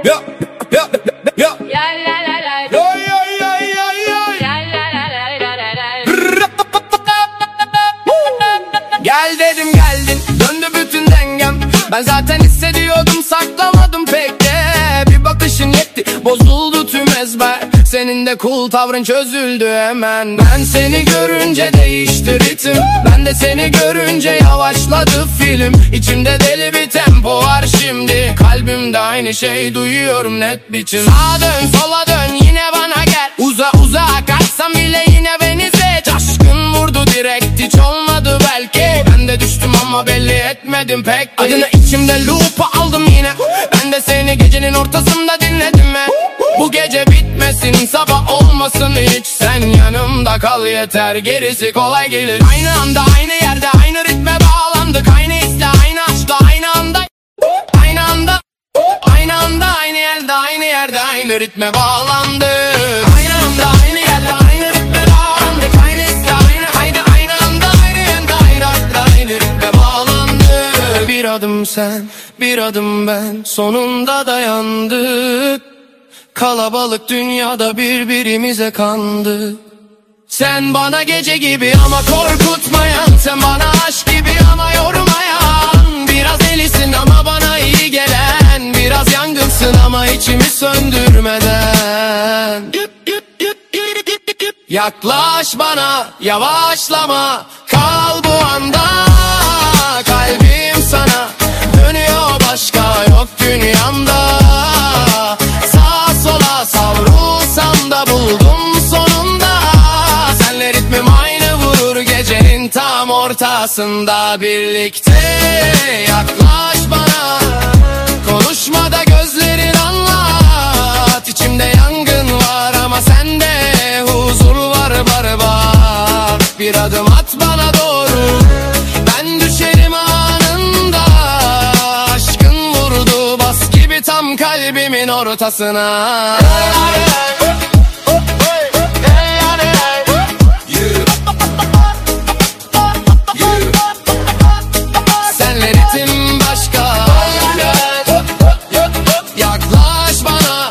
Yo, yo, yo. Yo, yo, yo, yo, yo. Gel dedim geldin, döndü bütün dengem. Ben zaten hissediyordum, saklamadım pek de. Bir bakışın yetti, bozuldu tüm ezber. Senin de cool tavrın çözüldü hemen. Ben seni görünce değişti ritim, ben de seni görünce yavaşladı film. İçimde deli bir tempo var şimdi, kalbimde aynı şey duyuyorum net biçim. Sağa dön sola dön yine bana gel, uza uza kaçsam bile yine beni seç. Aşkın vurdu direkt, hiç olmadı belki. Ben de düştüm ama belli etmedim pek. Adını içimde loop'a aldım yine, ben de seni gecenin ortasında dinledim mi? Bu gece bitmesin, sabah olmasın hiç. Sen yanımda kal yeter, gerisi kolay gelir. Aynı anda aynı yerde aynı ritme bağlandık. Aynı hisle aynı aşkla aynı anda. Aynı anda aynı anda aynı yerde aynı ritme bağlandık. Aynı anda aynı yerde aynı ritme bağlandık. Aynı hisle aynı anda aynı yerde aynı ritme bağlandık. Bir adım sen bir adım ben, sonunda dayandık. Kalabalık dünyada birbirimize kandık. Sen bana gece gibi ama korkutmayan, sen bana aşk gibi ama yormayan. Biraz delisin ama bana iyi gelen, biraz yangınsın ama içimi söndürmeden. Yaklaş bana, yavaşlama, kal bu anda. Kalbim sana dönüyor, başka yok dünyamda. Savrulsam da buldum sonunda. Senle ritmim aynı vurur gecenin tam ortasında. Birlikte yaklaş bana, konuşmada gözlerin anlat. İçimde yangın var ama sende huzur var barbar. Bir adım at bana doğru, ben düşerim anında. Aşkın vurdu bas gibi tam kalbimin ortasına. Senle ritim başka, yaklaş bana.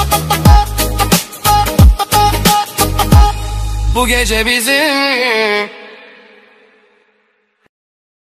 Bu gece bizim.